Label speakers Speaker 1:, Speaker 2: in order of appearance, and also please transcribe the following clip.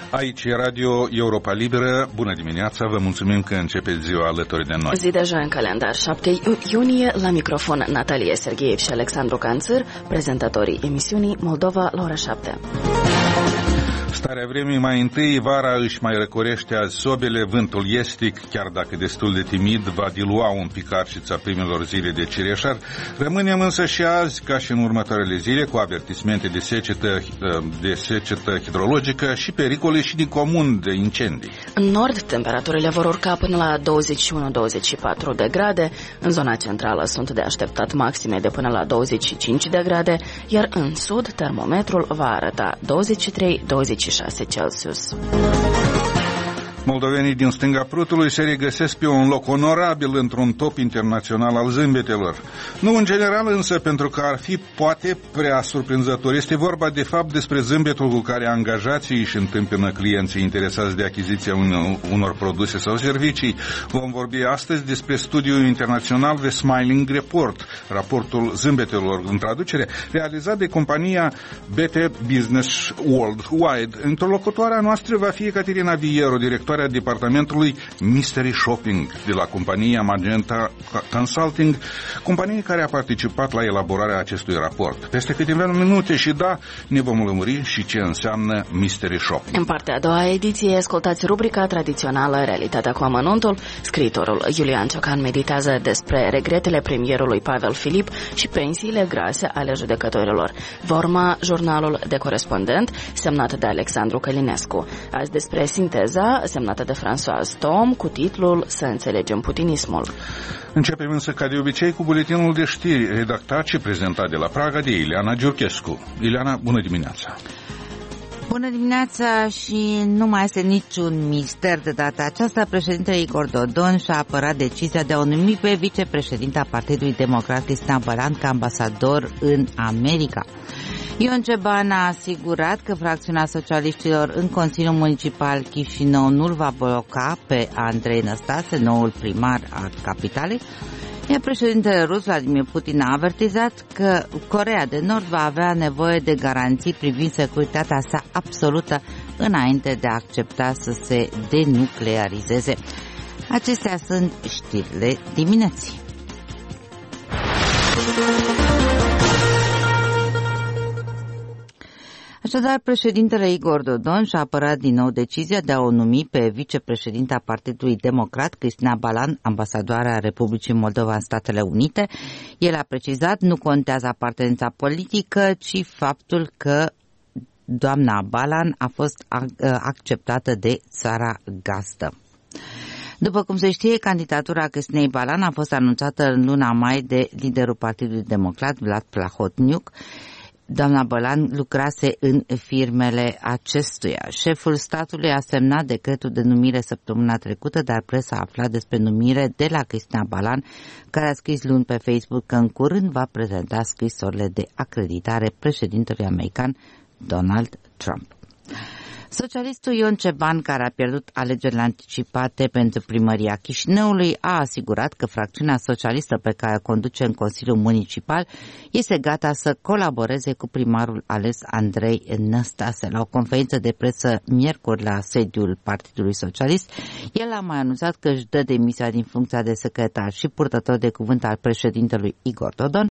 Speaker 1: Aici e Radio Europa Liberă. Bună dimineața, vă mulțumim că începeți ziua alături de noi.
Speaker 2: Zi deja în calendar, 7 iunie, la microfon Natalia Sergeev și Alexandru Canțăr, prezentatorii emisiunii Moldova la ora 7.
Speaker 1: Starea vremii: mai întâi, vara își mai răcorește azi sobele, vântul estic, chiar dacă destul de timid, va dilua un pic arșița primelor zile de cireșar. Rămânem însă și azi, ca și în următoarele zile, cu avertismente de secetă hidrologică și pericole și din comun de incendii.
Speaker 2: În nord, temperaturile vor urca până la 21-24 de grade, în zona centrală sunt de așteptat maxime de până la 25 de grade, iar în sud, termometrul va arăta 23-26 Celsius.
Speaker 1: Moldovenii din stânga Prutului se regăsesc pe un loc onorabil într-un top internațional al zâmbetelor. Nu în general, însă, pentru că ar fi poate prea surprinzător. Este vorba de fapt despre zâmbetul cu care angajații își întâmpină clienții interesați de achiziția unor produse sau servicii. Vom vorbi astăzi despre studiul internațional The Smiling Report, raportul zâmbetelor în traducere, realizat de compania BT Business Worldwide. Interlocutoarea noastră va fi Caterina Vieru, directoarea departamentului Mystery Shopping de la compania Magenta Consulting, companie care a participat la elaborarea acestui raport. Peste câteva minute și ne vom lămuri și ce înseamnă Mystery Shopping.
Speaker 2: În partea a doua ediție ascultați rubrica tradițională Realitatea cu amănuntul. Scriitorul Iulian Ciocan meditează despre regretele premierului Pavel Filip și pensiile grase ale judecătorilor. Va urma jurnalul de corespondent semnat de Alexandru Călinescu. Azi despre sinteza semnată de François Tom cu titlul Să înțelegem putinismul.
Speaker 1: Începem însă ca de obicei cu buletinul de știri redactat și prezentat de la Praga de Ileana Giurchescu. Ileana, bună dimineața!
Speaker 3: Bună dimineața și nu mai este niciun mister de data aceasta. Președintele Igor Dodon și-a apărat decizia de a o numi pe vicepreședinta Partidului Democrat Cristina Balan ca ambasador în America. Ion Ceban a asigurat că fracțiunea socialiștilor în Consiliul Municipal Chișinău nu-l va bloca pe Andrei Năstase, noul primar al capitalei, iar președintele rus Vladimir Putin a avertizat că Coreea de Nord va avea nevoie de garanții privind securitatea sa absolută înainte de a accepta să se denuclearizeze. Acestea sunt știrile dimineții. Așadar, președintele Igor Dodon și-a apărat din nou decizia de a o numi pe vicepreședinta Partidului Democrat, Cristina Balan, ambasadoarea Republicii Moldova în Statele Unite. El a precizat, nu contează apartenența politică, ci faptul că doamna Balan a fost acceptată de țara gazdă. După cum se știe, candidatura Cristinei Balan a fost anunțată în luna mai de liderul Partidului Democrat, Vlad Plahotniuc. Doamna Balan lucrase în firmele acestuia. Șeful statului a semnat decretul de numire săptămâna trecută, dar presa a aflat despre numire de la Cristina Balan, care a scris luni pe Facebook că în curând va prezenta scrisorile de acreditare președintelui american Donald Trump. Socialistul Ion Ceban, care a pierdut alegerile anticipate pentru primăria Chișinăului, a asigurat că fracțiunea socialistă pe care o conduce în Consiliul Municipal este gata să colaboreze cu primarul ales Andrei Năstase. La o conferință de presă miercuri la sediul Partidului Socialist, el a mai anunțat că își dă demisia din funcția de secretar și purtător de cuvânt al președintelui Igor Dodon